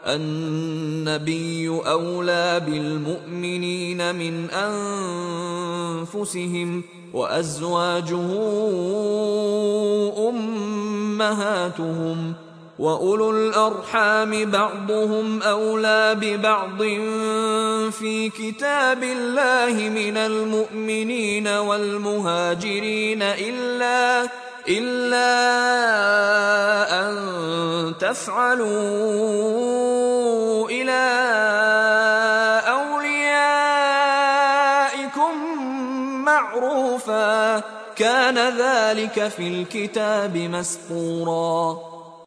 النبي أولى بالمؤمنين من أنفسهم وأزواجه أمهاتهم وأولو الأرحام بعضهم أولى ببعض في كتاب الله من المؤمنين والمهاجرين إلا أن تفعلوا إلى أوليائكم معروفا كان ذلك في الكتاب مسطورا.